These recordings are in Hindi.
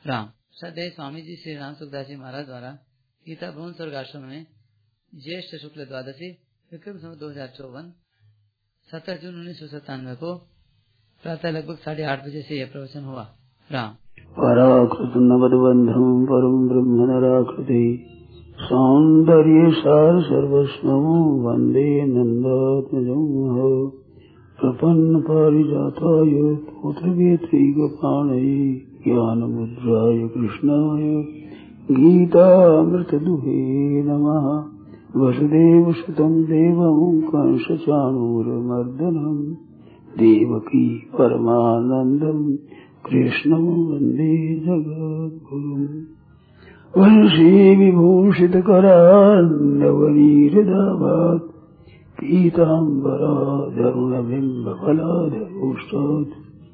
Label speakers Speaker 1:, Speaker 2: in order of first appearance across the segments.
Speaker 1: राम। सदैव स्वामी जी श्री राम सुखदास जी महाराज द्वारा गीता भवन स्वर्ग आश्रम में ज्येष्ठ शुक्ल द्वादशी विक्रम संवत 2054 17 जून 1997 को प्रातः लगभग 8:30 बजे से यह प्रवचन हुआ। राम।
Speaker 2: पराकृत नवद्बंधम परम ब्रह्म नराकृति सौंदर्य सार सर्वस्वं वंदे नंदात्मजं प्रपन्न पारिजाताय पुत्रवेत्रैकपाणये ज्ञानमुद्राय कृष्णाय गीतामृतदुहे नमः। वसुदेवसुतं देवं कंसचाणूरमर्दनं देवकी परमानन्दं कृष्णं वन्दे जगद्गुरुम्। वंशी विभूषितकरान्नवनीरदाभात् पीताम्बराधरुणबिम्बफलाधरोष्टात्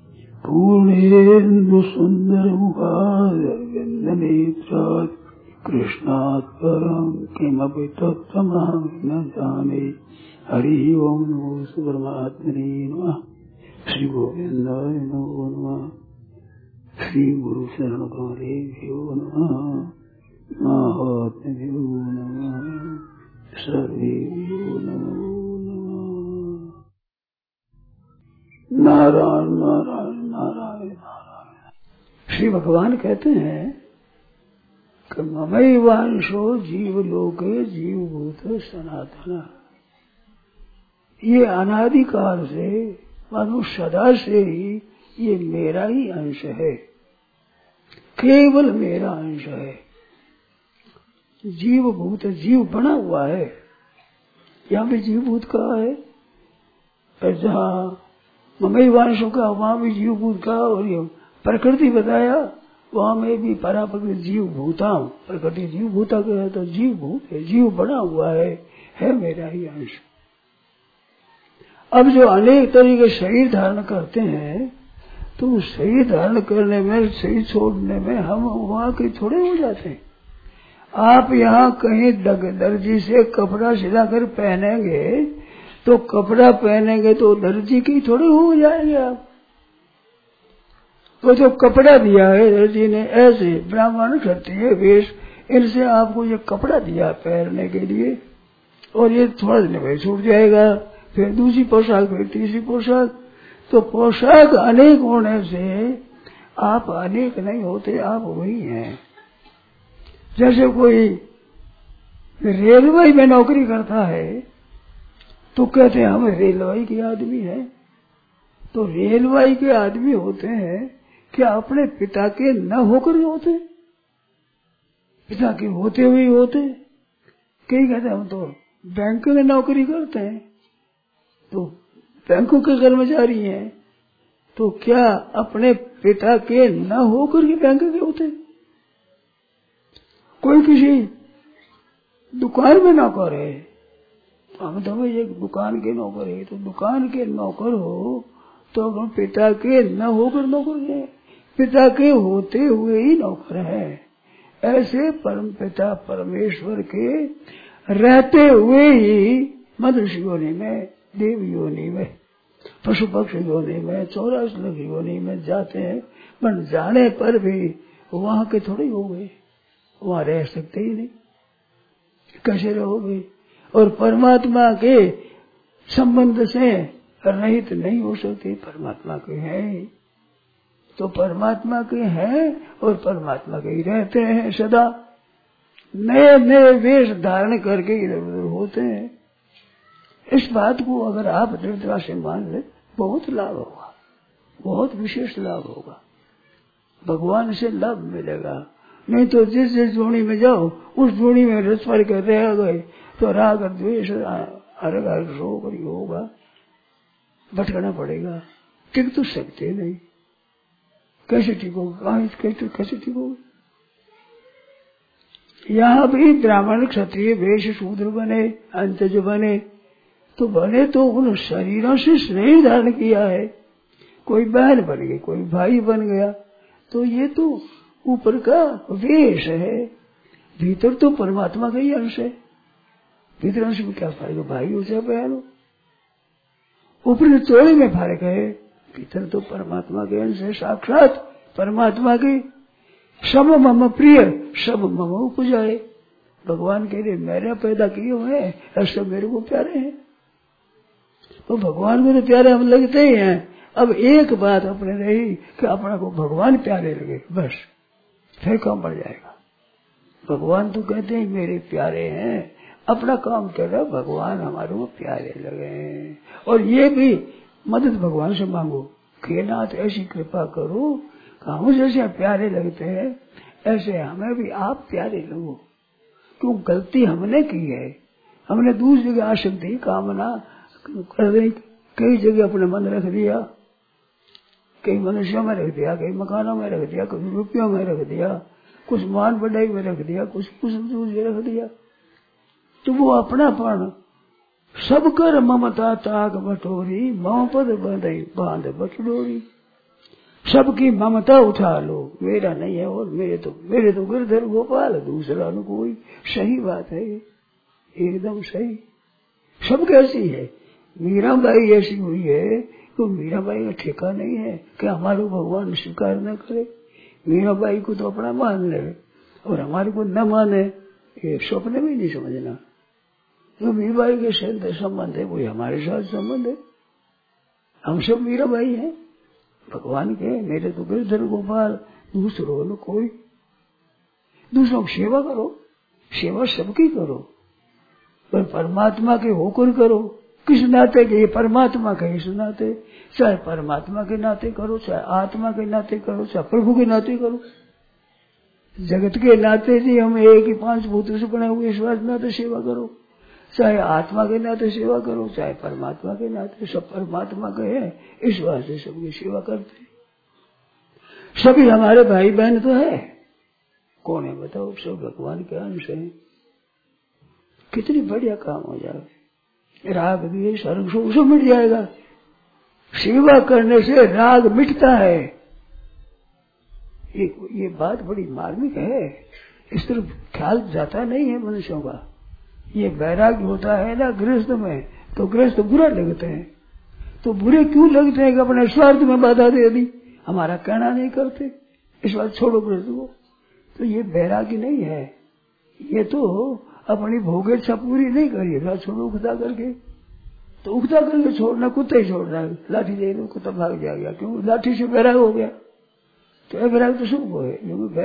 Speaker 2: पूर्णेन्दुसुन्दरमुखादरविन्दनेत्रात् कृष्णात् परं किमपि तत्त्वमहं न जाने। हरिः ओं नमो परमात्मने नमः। श्री गोविन्दाय नमो नमः। श्री गुरु शरण कमलेभ्यो नमः। महात्म्यो नमः। सर्वेभ्यो नमो नमः। नारायण नारायण नारायण नारायण। श्री भगवान कहते हैं कि ममैवांशो जीवलोके जीवभूत सनातन। ये अनादिकाल से मानो सदा से ही ये मेरा ही अंश है, केवल मेरा अंश है। जीवभूत जीव बना हुआ है, यहाँ पे जीवभूत कहा है, जहाँ ममैवांशों का वहाँ भी जीवभूत का, और ये प्रकृति बताया वहाँ में भी पराप्रकृति जीवभूता, प्रकृति जीवभूता कहा तो जीवभूत है, जीव बना हुआ है मेरा ही अंश। अब जो अनेक तरह के शरीर धारण करते हैं तो शरीर धारण करने में, शरीर छोड़ने में हम वहाँ के थोड़े हो जाते हैं। आप यहाँ कहीं दर्जी से कपड़ा सिलाकर पहनेंगे तो कपड़ा पहनेंगे तो दर्जी की थोड़े हो जाएंगे आप। तो जो कपड़ा दिया है दर्जी ने, ऐसे ब्राह्मण क्षत्रिय वेश, इनसे आपको ये कपड़ा दिया पहनने के लिए, और ये थोड़ा दिन में छूट जाएगा, फिर दूसरी पोशाक, फिर तीसरी पोशाक। तो पोशाक अनेक होने से आप अनेक नहीं होते, आप वही हैं। जैसे कोई रेलवे में नौकरी करता है तो कहते हैं हम रेलवे के आदमी हैं। तो रेलवे के आदमी होते हैं क्या अपने पिता के न होकर होते, पिता के होते हुए होते। कई कहते हैं हम तो बैंक में नौकरी करते हैं, तो बैंकों के कर्मचारी हैं, तो क्या अपने पिता के न होकर के बैंक के होते। कोई किसी दुकान में नौकर है, हम तो भाई एक दुकान के नौकर है, तो दुकान के नौकर हो तो हम पिता के न होकर नौकर है, पिता के होते हुए ही नौकर है। ऐसे परम पिता परमेश्वर के रहते हुए ही मनुष्य योनि में, देव योनि में, पशु पक्षी योनि में, 84 लाख योनि में जाते हैं, पर जाने पर भी वहाँ के थोड़े हो गए, वहाँ रह सकते ही नहीं, कैसे रहोगे। और परमात्मा के संबंध से रहित नहीं हो सकते, परमात्मा के हैं तो परमात्मा के हैं और परमात्मा के ही रहते हैं सदा। नए नए वेश धारण करके इधर उधर होते हैं। इस बात को अगर आप दृढ़ता से मान ले, बहुत लाभ होगा, बहुत विशेष लाभ होगा, भगवान से लाभ मिलेगा। नहीं तो जिस जोड़ी में जाओ उस जोड़ी में रसपर कर रह गए तो राग और द्वेष अर्घ शोक होगा, भटकना पड़ेगा, टिक तो सकते नहीं। कैसे टिकोगे, कैसे टिकोगे। यहाँ भी ब्राह्मण क्षत्रिय वेश शूद्र बने, अंतज बने, तो बने तो उन शरीरों से स्नेह धारण किया है। कोई बहन बन गई, कोई भाई बन गया, तो ये तो ऊपर का वेश है, भीतर तो परमात्मा का ही अंश है। भीतर अंश में क्या फायदा, भाई हो चाहे बहन हो। ऊपर चोरी में फर्क है, भीतर तो परमात्मा के अंश है, साक्षात परमात्मा के। सब मम प्रिय सब मम उपजाए। भगवान कह रहे मेरे पैदा किए हुए ऐसे मेरे को प्यारे हैं। तो भगवान को तो प्यारे हम लगते ही हैं। अब एक बात अपने रही कि अपने को भगवान प्यारे लगे, बस फिर काम बढ़ जाएगा। भगवान तो कहते हैं मेरे प्यारे हैं, अपना काम कर रहा भगवान हमारे को प्यारे लगे। और ये भी मदद भगवान से मांगो कि नाथ ऐसी कृपा करो, हम जैसे प्यारे लगते हैं ऐसे हमें भी आप प्यारे लगो। क्यों गलती हमने की है, हमने दूसरी जगह आसक्ति कामना कर दी, कई जगह अपने मन रख दिया, कई मनुष्यों में रख दिया, कई मकानों में रख दिया, कुछ रुपयों में रख दिया, कुछ मान बढ़ाई में रख दिया, कुछ दूसरे रख दिया। तो वो अपनापन सब कर ममता ताक बटोरी, मम पद बांध बटोरी। सबकी ममता उठा लो, मेरा नहीं है और मेरे तो गिरधर गोपाल, दूसरा न कोई। सही बात है, एकदम सही। सब कैसी है, मीराबाई ऐसी हुई है तो मीराबाई का ठेका नहीं है कि हमारे भगवान स्वीकार न करे। मीराबाई को तो अपना मान ले और हमारे को न माने, ये स्वप्न भी नहीं समझना। जो मीराबाई के साथ संबंध है वही हमारे साथ संबंध है। हम सब मीराबाई हैं भगवान के, मेरे तो गिरधर गोपाल, दूसरों न कोई। दूसरों की सेवा करो, सेवा सबकी करो, पर परमात्मा के होकर करो। किस नाते के, ये परमात्मा के इस नाते, चाहे परमात्मा के नाते करो, चाहे आत्मा के नाते करो, चाहे प्रभु के नाते करो। जगत के नाते जी हम एक ही 5 भूतों से बने हुए इस नाते सेवा करो, चाहे आत्मा के नाते सेवा करो, चाहे परमात्मा के नाते। सब परमात्मा के हैं, इस वास्ते सबकी सेवा करते। सभी हमारे भाई बहन तो है, कौन है बताओ, सब भगवान के अंश है। कितनी बढ़िया काम हो जाए, राग भी सर्ग सब मिट जाएगा। सेवा करने से राग मिटता है। ये बात बड़ी मार्मिक है, इस तरफ ख्याल जाता नहीं है मनुष्यों का। ये वैराग्य होता है ना गृहस्थ में, तो गृहस्थ बुरा लगते हैं। तो बुरे क्यों लगते हैं कि अपने स्वार्थ में बाधा दे दी, हमारा कहना नहीं करते, इस बात छोड़ो गृहस्थ को। तो ये वैराग्य नहीं है, ये तो अपनी भोगेच्छा पूरी नहीं करी, छोड़ो उगता करके। तो उगता करके छोड़ना, कुत्ता ही छोड़ना है, लाठी दे दो कुत्ता भाग जाएगा, क्यों लाठी से वैराग हो गया। तो वैराग तो सुख है, क्योंकि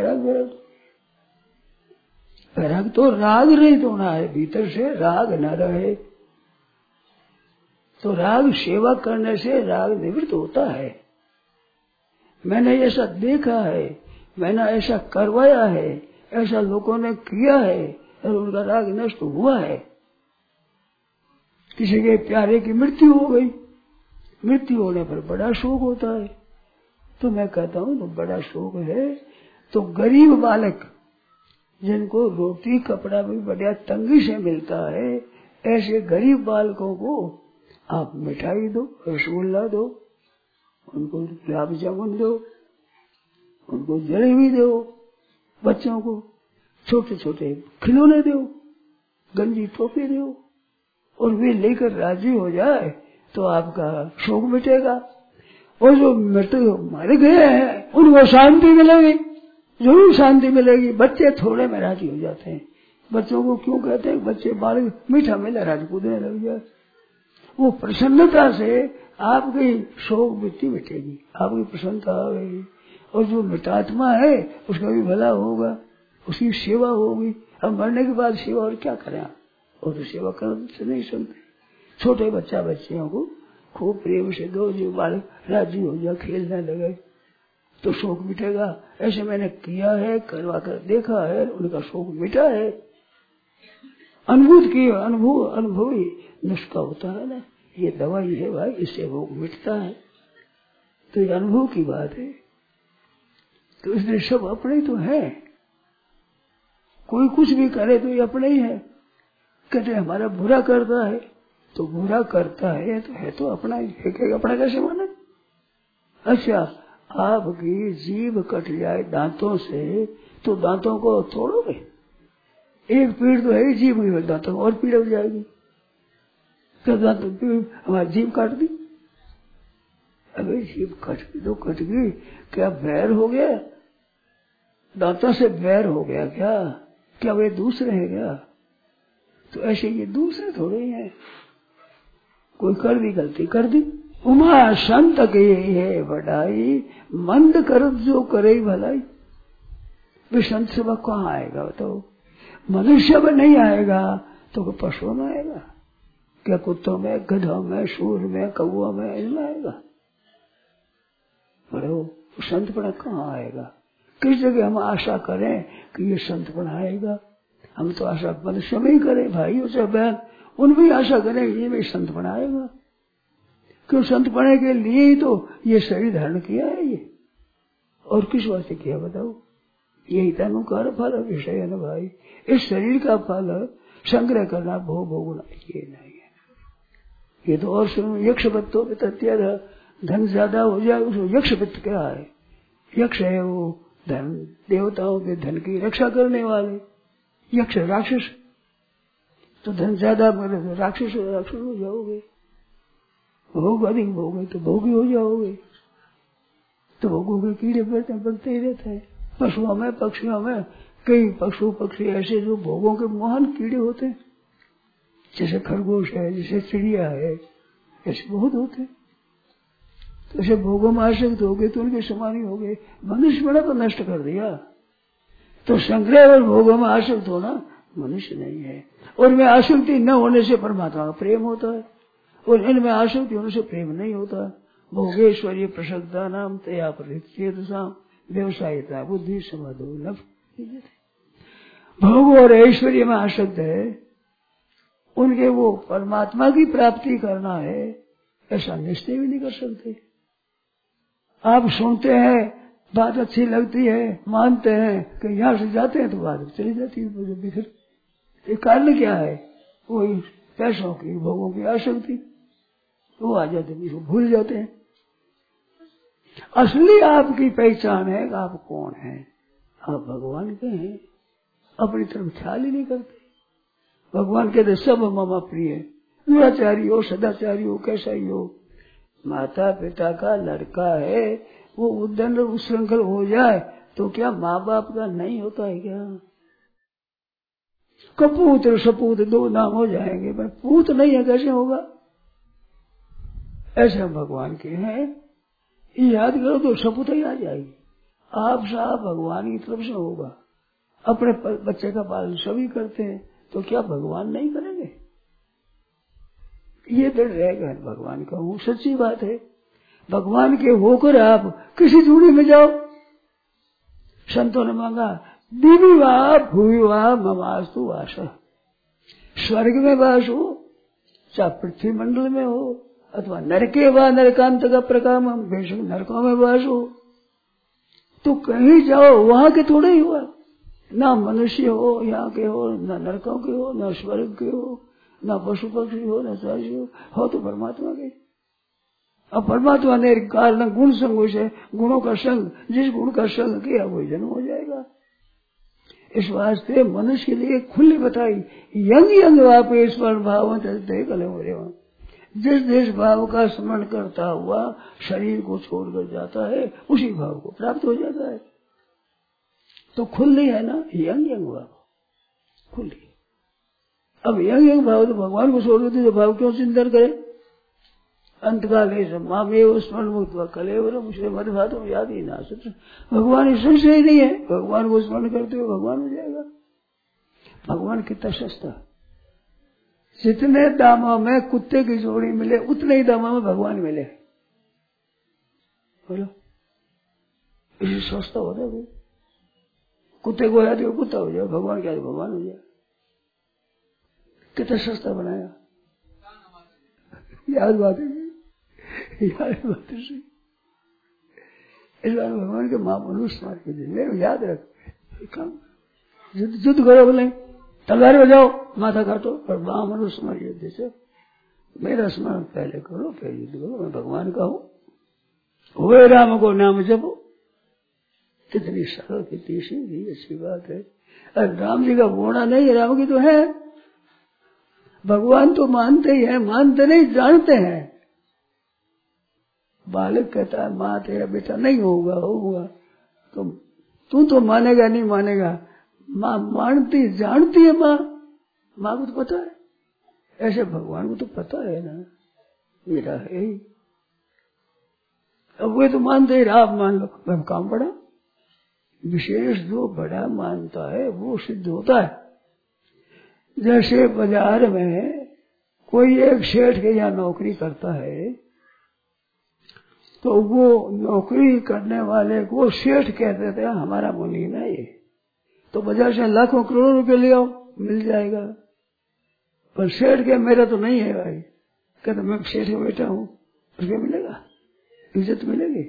Speaker 2: वैराग तो राग रहित होना है, भीतर से राग न रहे। तो राग सेवा करने से राग निवृत्त होता है। मैंने ऐसा देखा है, मैंने ऐसा करवाया है, ऐसा लोगों ने किया है और उनका राग नष्ट हुआ है। किसी के प्यारे की मृत्यु हो गई, मृत्यु होने पर बड़ा शोक होता है। तो मैं कहता हूँ तो बड़ा शोक है। तो गरीब बालक जिनको रोटी कपड़ा भी बढ़िया तंगी से मिलता है, ऐसे गरीब बालकों को आप मिठाई दो, रसगुल्ला दो, उनको गुलाब जामुन दो, उनको जलेबी दो, बच्चों को छोटे छोटे खिलौने दो, गंजी टोपी दो, और वे लेकर राजी हो जाए तो आपका शोक मिटेगा। और जो मर गए हैं उनको शांति मिलेगी, जरूर शांति मिलेगी। बच्चे थोड़े में राजी हो जाते हैं। बच्चों को क्यों कहते हैं, बच्चे बालक मीठा मिला राजी कूदने लग जाए। वो प्रसन्नता से आपकी शोक मिटेगी, आपकी प्रसन्नता आएगी। और जो मृतात्मा है उसका भी भला होगा, उसकी सेवा होगी। अब मरने के बाद सेवा और क्या करें, और तो सेवा करने नहीं सुनते। छोटे बच्चियों को खूब प्रेम से दो, जो बालक राजी हो जाए खेलने लगे तो शोक मिटेगा। ऐसे मैंने किया है, करवा कर देखा है, उनका शोक मिटा है। अनुभवी नुस्खा होता है ना, ये दवाई है भाई, इससे रोग मिटता है। तो ये अनुभव की बात है। तो इसलिए सब अपने तो है, कोई कुछ भी करे तो ये अपने ही है। कहते हमारा बुरा करता है तो बुरा करता है तो अपना ही है, अपना कैसे माने। अच्छा, आपकी जीभ कट जाए दांतों से तो दांतों को तोड़ोगे, एक पीड़ तो है जीभ की, दांतों को और पीड़ हो जाएगी। तो दांतों हमारी जीभ काट दी, अबे जीभ कट गई तो कट गई, क्या बैर हो गया, दांतों से बैर हो गया क्या वे दूसरे हैं क्या? तो ऐसे ये दूसरे थोड़े ही हैं। कोई कर दी गलती कर दी। उमा संत के है बढ़ाई, मंद कर जो करे भलाई। वे संत सभा कहाँ आएगा बताओ? मनुष्य में नहीं आएगा तो पशुओं में आएगा क्या? कुत्तों में, गधों में, सूर में, कौओं में, इनमें आएगा? बड़ो संतपना कहाँ आएगा? किस जगह हम आशा करें कि ये संतपना आएगा? हम तो आशा मनुष्य में ही करें, भाइयों से बहन उनमें ही आशा करें ये में संतपना आएगा। क्यों? संतपने के लिए ही तो ये शरीर धारण किया है ये, और किस वास्ते किया बताओ? यही तनुकार फल विषय है ना भाई। इस शरीर का फल संग्रह करना, भोगना ये नहीं है। ये तो और सुनो, यक्ष बत्तों पे तत्याद धन ज्यादा हो जाए उसको यक्ष बत्त क्या है? यक्ष है वो धन, देवताओं के धन की रक्षा करने वाले। यक्ष राक्षस, तो धन ज्यादा मतलब राक्षस हो जाओगे, भोग अधिक भोगे तो भोगी हो जाओगे, तो भोगों के कीड़े बढ़ते ही रहते हैं। पशुओं में, पक्षियों में कई पशु पक्षी ऐसे जो भोगों के महान कीड़े होते हैं, जैसे खरगोश है, जैसे चिड़िया है, ऐसे बहुत होते हैं। तो ऐसे भोगों में आसक्त हो गए तो उनके समान ही हो गए। मनुष्य बड़ा तो नष्ट कर दिया। तो संग्रह और भोगों में आसक्त होना मनुष्य नहीं है। और में आसक्ति न होने से परमात्मा का प्रेम होता है, और इनमें आसक्ति होने से प्रेम नहीं होता। भोगेश्वरी प्रसक्ता नाम तया परिचेतसाम व्यवसायता बुद्धि समाधो नभ। भोग और ऐश्वर्य में आसक्त है, उनके वो परमात्मा की प्राप्ति करना है ऐसा निश्चय भी नहीं कर सकते। आप सुनते हैं, बात अच्छी लगती है, मानते हैं कि यहाँ से जाते हैं तो बात चली जाती है बिखर। ये कारण क्या है? वही पैसों की, भोगों की आसक्ति। वो आ जाते हैं, भूल जाते हैं। असली आपकी पहचान है कि आप कौन हैं। आप भगवान के हैं, अपनी तरफ ख्याल ही नहीं करते। भगवान कहते सब ममा प्रिय, दुराचारी हो, सदाचारी हो, कैसा ही हो, माता पिता का लड़का है, वो उद्दंड उच्छृंखल हो जाए तो क्या माँ बाप का नहीं होता है क्या? कपूत और सपूत दो नाम हो जाएंगे, पर पूत नहीं है कैसे होगा? ऐसे हम भगवान के हैं, याद करो तो सपूत ही आ जाएगी। आप साहब भगवान की तरफ से होगा। अपने बच्चे का पालन सभी करते हैं, तो क्या भगवान नहीं करेंगे? ये दृढ़ रहेगा भगवान का हूँ, सच्ची बात है। भगवान के होकर आप किसी जोड़ी में जाओ। संतों ने मांगा दिवी वाह भूवि वाह ममास्तु वास। स्वर्ग में वास हो, चाहे पृथ्वी मंडल में हो, अथवा नरके व नरकांत का प्रकाम, बेशक नरकों में वास हो, तो कहीं जाओ वहां के थोड़े ही हुआ। ना मनुष्य हो यहाँ के हो, ना नरकों के हो, ना स्वर्ग के हो, ना पशु पक्षी हो, ना साक्षी हो तो परमात्मा के। अब परमात्मा ने कारण गुण संग से, गुणों का संग, जिस गुण का संग किया वही जन्म हो जाएगा। इस वास्ते मनुष्य के लिए खुली बताई, यंग यंग वापे स्मरण भाव कले हो रहे। जिस भाव का स्मरण करता हुआ शरीर को छोड़कर जाता है, उसी भाव को प्राप्त हो जाता है। तो खुली है ना, यंग यंग भाव खुली। अब यंग यंग भाव तो भगवान को छोड़ देते, तो भाव क्यों चिंतन करे? अंतकाल मामेव स्मरण मुक्त कलेवरम मुझे मत भातों याद ही ना सच। भगवान संशय ही नहीं है, भगवान को स्मरण करते हुए भगवान हो जाएगा। भगवान कितना सस्ता, जितने दामों में कुत्ते की जोड़ी मिले उतने ही दामों में भगवान मिले। बोलो इसे सस्ता हो जाए, कुत्ते को याद कुत्ता हो जाए, भगवान क्या भगवान हो जाए। कितना सस्ता बनाया, याद बात है, याद बात है। इस बार भगवान के महापुरुष स्मार के दिन याद रख, युद्ध करो बोले तलवार बजाओ माथा काटो, और महापुरुष स्मार युद्ध से मेरा स्मरण पहले करो फिर युद्ध करो। मैं भगवान का हूँ, हुए राम को नाम जपो। कितनी सरल कितनी सीधी अच्छी बात है। अरे राम जी का बोना नहीं, राम की तो है। भगवान तो मानते ही है, मानते नहीं जानते हैं। बालक कहता है माँ तेरा बेटा नहीं होगा, होगा तो तू तो मानेगा नहीं मानेगा, माँ मानती जानती है। माँ को तो पता है, ऐसे भगवान को तो पता है ना मेरा है ही। अब वे तो मानते ही, आप मान लो, अब काम पड़ा। विशेष जो बड़ा मानता है वो सिद्ध होता है। जैसे बाजार में कोई एक सेठ के यहाँ नौकरी करता है, तो वो नौकरी करने वाले को सेठ कहते थे, हमारा मुनीम है ये, तो बाजार से लाखों करोड़ों रुपए ले आओ, मिल जाएगा। पर सेठ के मेरा तो नहीं है भाई, कहते मैं सेठ का बेटा हूँ, उसको मिलेगा, इज्जत मिलेगी।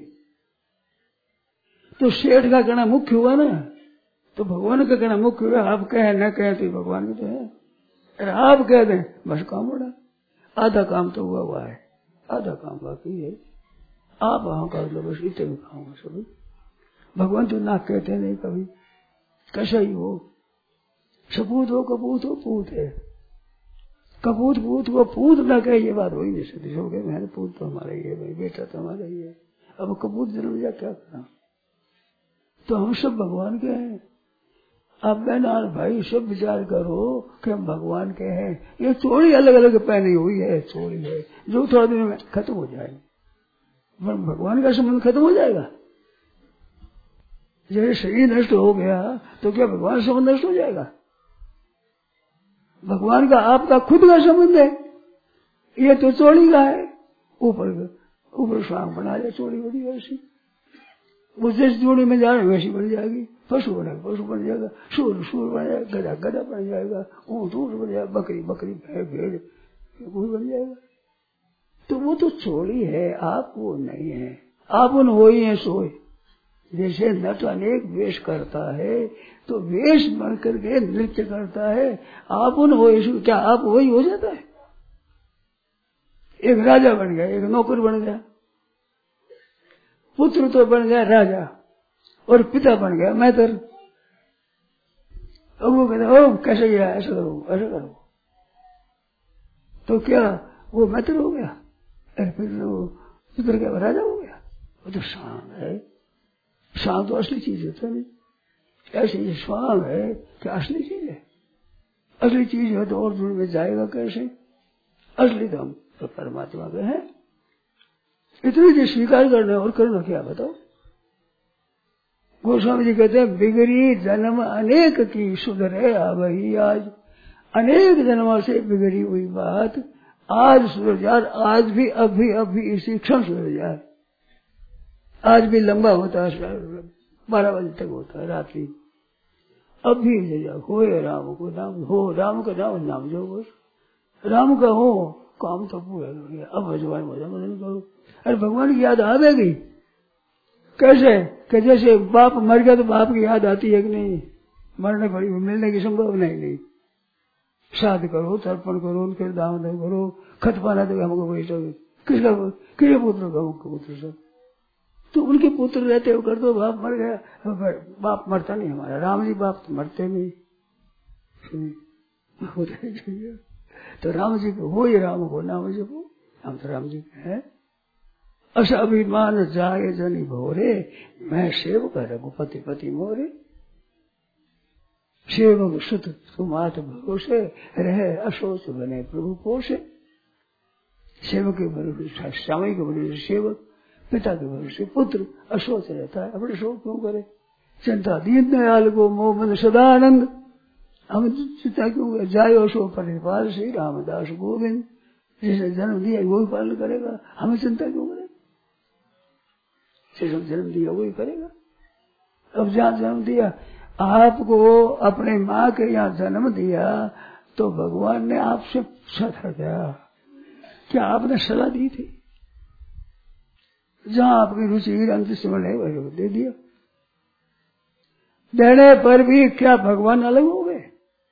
Speaker 2: तो सेठ का कहना मुख्य हुआ ना, तो भगवान का कहना मुख्य हुआ। आप कहे न कहे तो भगवान की तो है, अरे आप कह दें बस काम बड़ा, आधा काम तो हुआ है, आधा काम बाकी है, आप वहां कर लो, बस इतने काम हो सभी। भगवान तो ना कहते नहीं कभी, कैसा ही हो, सपूत हो कपूत हो, पूत है, कपूत पूत को पूत ना कहे, ये बात हो ही नहीं सकती। सब कहे मेरे पूत तो हमारा ही है भाई, बेटा तो हमारा ही है, अब कपूत जन्म जा क्या करना। तो हम सब भगवान के हैं। आप बहना भाई सब विचार करो कि हम भगवान के हैं। ये चोरी अलग अलग पहनी हुई है, चोरी है जो थोड़ा दिन में खत्म हो जाएगी, भगवान का संबंध खत्म हो जाएगा। जैसे शरीर नष्ट हो गया तो क्या भगवान संबंध नष्ट हो जाएगा? भगवान का आपका खुद का संबंध है, ये तो चोरी का है। ऊपर स्वांग बना जाए, चोरी बड़ी वैसी, वो जिस जोड़ी में जाए वैसी बन जाएगी। पशु बने पशु बन जाएगा, सूर सूर बन जाएगा, गधा गधा बन जाएगा, ऊंट ऊंट बन जाएगा, बकरी बकरी भेड़ भेड़ वो बन जाएगा। तो वो तो चोरी है, आप वो नहीं है। आप उन हो ही है सोए। जैसे नट अनेक वेश करता है तो वेश बन करके नृत्य करता है, आप उन हो, क्या आप वही हो जाता है? एक राजा बन गया, एक नौकर बन गया, पुत्र तो बन गया राजा और पिता बन गया मैतर। अब वो कहते ओ कैसे गया, ऐसा करो ऐसा करो, तो क्या वो मैतर हो गया? अरे फिर वो पुत्र क्या राजा हो गया? वो तो स्वांग है। स्वांग तो असली चीज होता नहीं, ऐसे ये स्वांग है क्या असली चीज है? असली चीज है तो और दूर में जाएगा कैसे? असली तो हम तो परमात्मा के हैं। इतनी जो स्वीकार करना और करना क्या बताओ? गोस्वामी जी कहते हैं बिगड़ी जन्म अनेक की सुधरे आवही आज। अनेक जन्मों से बिगड़ी हुई बात आज सुधर जाए, आज भी अभी इसी क्षण सुधर जाए। आज भी लंबा होता है, 12 बजे तक होता है रात्रि, अभी हो राम को नाम हो, राम का नाम जो बस राम का हो, काम तो पूरा हो गया। अब भगवान मदन करो। अरे भगवान की याद आ गई कैसे? कि जैसे बाप मर गया तो बाप की याद आती है कि नहीं? मरने पर मिलने की संभावना ही नहीं। श्राद्ध करो, तर्पण करो, उनके दान करो, खत पाना तो हमको वही सब किसका पुत्र का उनका पुत्र सब, तो उनके पुत्र रहते हो कर दो। बाप मर गया, बाप मरता नहीं हमारा, राम जी बाप तो मरते नहीं। तो राम जी को हो, ये राम को नाम जपो, हम तो राम जी के हैं। अस अभिमान जाए जनी भोरे, मैं सेवक रघुपति पति मोरे। सेवक सुत सुमात भरोसे, रहे अशोच बने प्रभु पोषे। सेवक के भरोसे स्वामी के भरोसे सेवक, पिता के भरोसे पुत्र, अशोच रहता है। अपने शोक क्यों करे? चिंता दीन दयाल को मोह मन सदानंद। हम चिंता क्यों करे? जाय अशोक परिपाल श्री रामदास गोविंद। जिसने जन्म दिया वही पालन करेगा, हमें चिंता क्यों करे? जिसने जन्म दिया वही करेगा। अब जहाँ जन्म दिया, आपको अपने माँ के यहाँ जन्म दिया तो भगवान ने आपसे पूछा था क्या आपने सलाह दी थी? जहाँ आपकी रुचि अंतस्मरण है वही दे दिया। देने पर भी क्या भगवान अलग हो गए?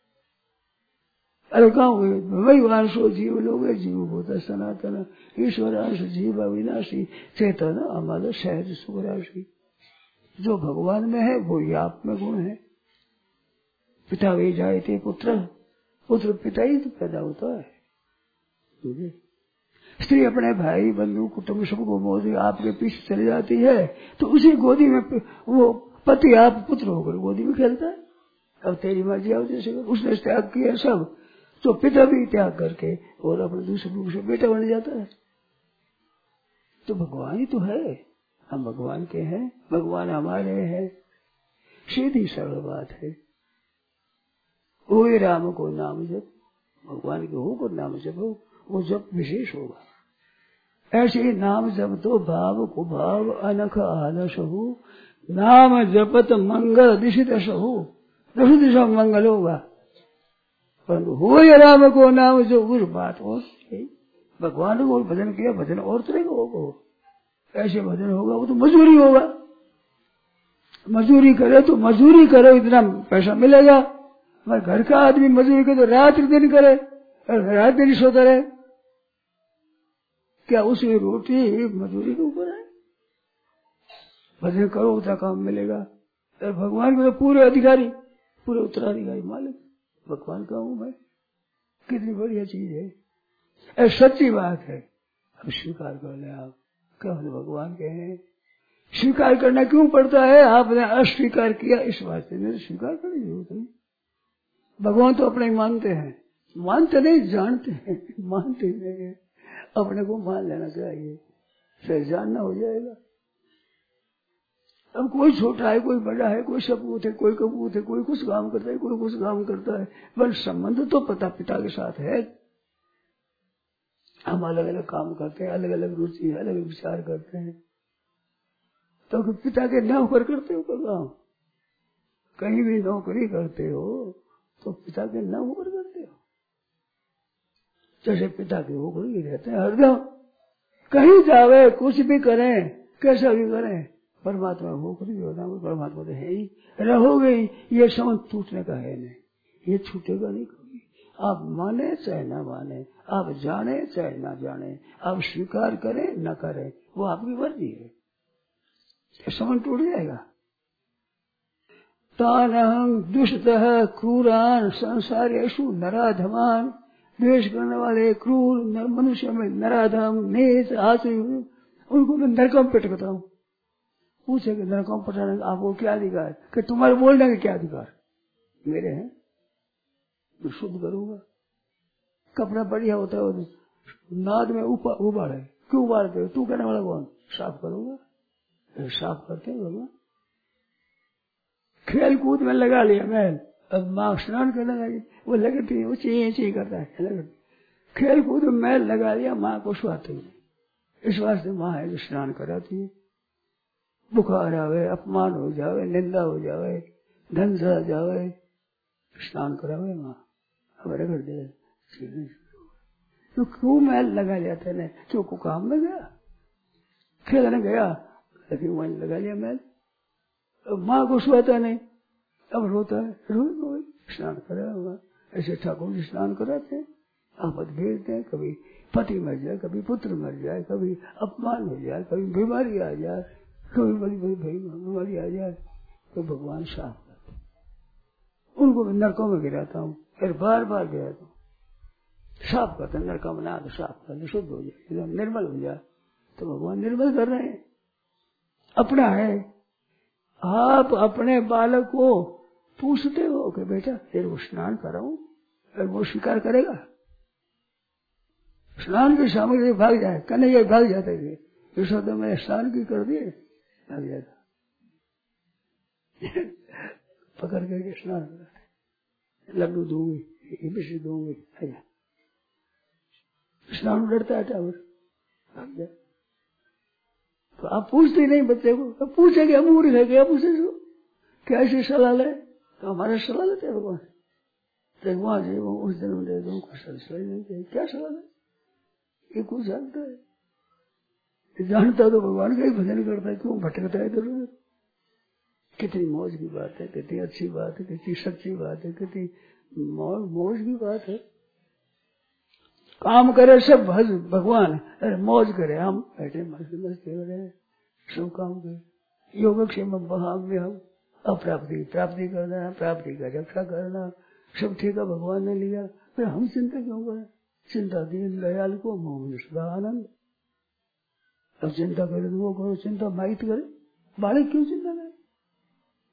Speaker 2: अरे कहाँ हुए? भगवान सो जीव लोग, जीव भूत सनातन, ईश्वरांश जीव अविनाशी, चेतन अमल सहज सुराशि। जो भगवान में है वो ही आप में गुण है। पिता वे जाए थे पुत्र, पुत्र पिता ही तो पैदा होता है। स्त्री अपने भाई बंधु कुटुंब सबको मोदी आपके पीछे चली जाती है तो उसी गोदी में वो पति आप पुत्र होकर गोदी में खेलता है, अब तेरी मर्जी आओ जैसे उसने त्याग किया सब, तो पिता भी त्याग करके और अपने दूसरे रूप से बेटा बन जाता है। तो भगवान ही तो है, हम भगवान के हैं, भगवान हमारे हैं। सीधी सरल बात है। वो राम को नाम जप, भगवान के हो को नाम जप, वो जप विशेष होगा। ऐसे ही नाम जप तो भाव को भाव अनख आलस हो, नाम जपत मंगल दिशित हो, दस दिशा मंगल होगा। परंतु हो या राम को नाम जो उस बात हो, भगवान को भजन किया, भजन और तरह का होगा। ऐसे भजन होगा वो तो मजूरी होगा, मजूरी करे तो मजूरी करो इतना पैसा मिलेगा। हमारे घर का आदमी मजूरी करे तो रात दिन करे और रात दिन सोता रहे, क्या उसकी रोटी मजूरी के ऊपर है? भजन करो उतना काम मिलेगा। और भगवान के तो पूरे अधिकारी, पूरे उत्तराधिकारी मालिक भगवान का हूं मैं। कितनी बढ़िया चीज है, ऐसी सच्ची बात है। अब स्वीकार कर ले आप, क्या हम भगवान के हैं। स्वीकार करना क्यों पड़ता है? आपने अस्वीकार किया इस बात से, नहीं स्वीकार करने की जरूरत नहीं। भगवान तो अपने मानते हैं, मानते नहीं जानते हैं, मानते नहीं है। अपने को मान लेना चाहिए, फिर जानना हो जाएगा। अब कोई छोटा है, कोई बड़ा है, कोई सपूत है, कोई कपूत है, कोई कुछ काम करता है, कोई कुछ काम करता है, पर संबंध तो पिता के साथ है। हम अलग अलग काम करते हैं, अलग अलग रुचि है, अलग अलग विचार करते हैं, तो पिता के न होकर करते हो काम। कहीं भी नौकरी करते हो तो पिता के न होकर करते हो। जैसे पिता के होकर ही रहते हैं हरदम। कहीं जावे, कुछ भी करें, कैसा भी करें, परमात्मा होकर ही होना, परमात्मा तो है ही, रहोगे ही। ये संबंध टूटने का है नहीं, ये छूटेगा नहीं कभी। आप माने चाहे ना माने, आप जाने चाहे ना जाने, आप स्वीकार करें न करें, वो आपकी मर्जी है। संबंध टूट जाएगा। तानहं दुष्टः क्रूरान संसारेषु नराधमान, द्वेष करने वाले क्रूर मनुष्य में नराधम नीच आसुरी, उनको मैं नरकम पिटकता हूँ। पूछे कि नरकम पटाने का आपको क्या अधिकार? कि तुम्हारे बोलने का क्या अधिकार? मेरे हैं, मैं शुद्ध करूंगा। कपड़ा बढ़िया होता है, नाद में उबाड़े, क्यों उबाड़ते हो? तू कहने वाला कौन? साफ करूंगा, साफ करते हैं भगवान। खेल कूद में लगा लिया मैल, अब माँ स्नान करने लगी, वो लगती है, वो ची करता है, लगती खेल कूद में मैल लगा लिया, माँ को सुहाते हुए। इस वास्ते माँ है जो स्नान कराती है। बुखार आवे, अपमान हो जावे, निंदा हो जावे, धन चला जावे, स्नान करावे माँ, अब रगड़ दे। तो क्यों मैल लगा लिया तेने? क्यों को काम में गया, खेलने गया, लेकिन वहीं लगा लिया मैल। माँ को सुहाता नहीं, अब रोता है, रोज स्नान करा। ऐसे ठाकुर जी स्नान कराते हैं, आपद भेजते हैं। कभी पति मर जाए, कभी पुत्र मर जाए, कभी अपमान हो जाए, कभी बीमारी आ जाए, कभी बड़ी बड़ी बीमारी आ जाए, तो भगवान साफ करते। उनको मैं नरकों में गिराता हूँ, फिर बार बार गिराता हूँ, साफ करते हैं। नरकों में ना तो साफ कर दे, शुद्ध हो जाए, निर्मल हो जाए। तो भगवान निर्मल कर रहे हैं, अपना है। आप अपने बालक को पूछते हो कि बेटा तेरे को स्नान कराऊं, और वो स्वीकार करेगा? स्नान की सामग्री भाग जाए, कन्हैया भाग जाते थे, ऐसा तो मैंने स्नान की कर दिए, भाग जाता पकड़ करके स्नान कराते, लड्डू दूंगी, बिस्कुट दूंगी, स्नान डरता है टावर, भाग जाए। तो आप पूछते नहीं बच्चे को, तो पूछेंगे हम मूर्ख है, क्या पूछे क्या ऐसी सलाह ले? तो हमारे सलाह लेते भगवान, तो वहां जी वो उस जन्म दे दो, सलाह नहीं चाहिए, क्या सलाह ले? ये कुछ जानता है, जानता तो भगवान का ही भजन करता है, क्यों भटकता है इधर? कितनी मौज की बात है, कितनी अच्छी बात है, कितनी सच्ची बात है, कितनी मौज की बात है। काम करे सब भज भगवान, अरे मौज करे, हम बैठे मस्ती करे, सब काम करे। योगक्षेम बहाम में हम अप्राप्ति प्राप्ति करना, प्राप्ति का रक्षा करना, सब ठेका भगवान ने लिया, फिर हम चिंता क्यों करें? चिंता दीन दयाल को मोह सदा आनंद। अब चिंता करे तो वो करो, चिंता माइट करे, बालक क्यों चिंता करे?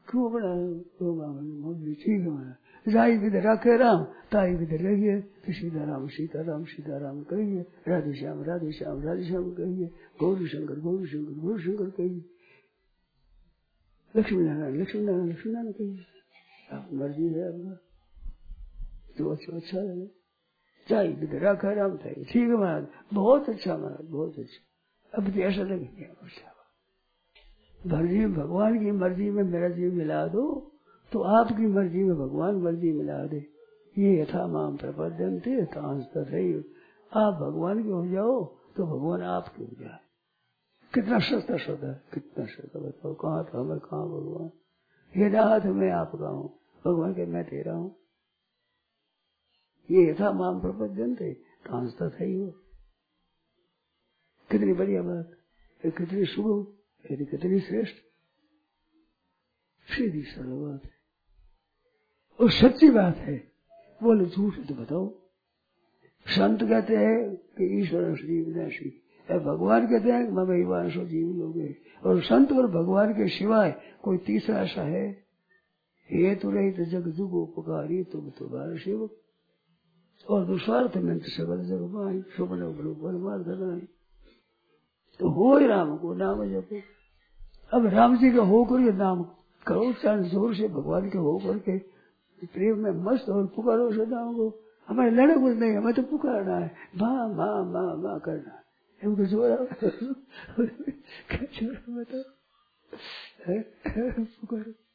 Speaker 2: क्यों बना ठीक है। राई विद राखे राम ताई विद रहिए, तो सीताराम सीताराम सीताराम कहिए, राधे श्याम राधे श्याम राधे श्याम कहिए, गौरी शंकर गौरी शंकर गौरी शंकर कहिए, लक्ष्मी नारायण लक्ष्मी नारायण लक्ष्मी नारायण कहिए। आप मर्जी है आपका, जो अच्छा लगे। ताई विद राखे राम ताई, ठीक है महाराज, बहुत अच्छा महाराज, बहुत अच्छा। अब तो ऐसा लगे अच्छा भरजी भगवान की मर्जी में मेरा जीव मिला दो, तो आपकी मर्जी में भगवान मर्जी मिला दे। ये यथा माम प्रपद्यन्ते तांस्तथैव, आप भगवान के हो जाओ तो भगवान आपके हो जाए। कितना सस्ता सौदा, कितना सस्ता, बताओ कहाँ था मैं, कहाँ भगवान। ये नाथ मैं आपका हूँ, भगवान के मैं तेरा हूँ। ये यथा माम प्रपद्यन्ते तांस्तथैव, कितनी बढ़िया बात, कितनी शुभ, यदि कितनी श्रेष्ठ, सीधी सरल बात है और सच्ची बात है। बोले झूठ तो बताओ। संत कहते हैं कि ईश्वर श्री विनाशी, भगवान कहते हैं मैं वैवांशो जीव लोगे, और संत और भगवान के सिवाय कोई तीसरा ऐसा है। ये तो रहित जग जुग उपकारी तुम तो बार सेवक, और दुस्वार्थ में सबल जग पाई, सुबन परमार्थ नाई। तो हो राम को नाम जपो। अब राम जी का होकर ये नाम करो, चाहे जोर से भगवान के होकर के प्रेम में मस्त और पुकारो सदाओं को। हमें लड़े कुछ नहीं, हमें तो पुकारना है, माँ माँ माँ माँ करना है। इनको जोर बताओ पुकारो।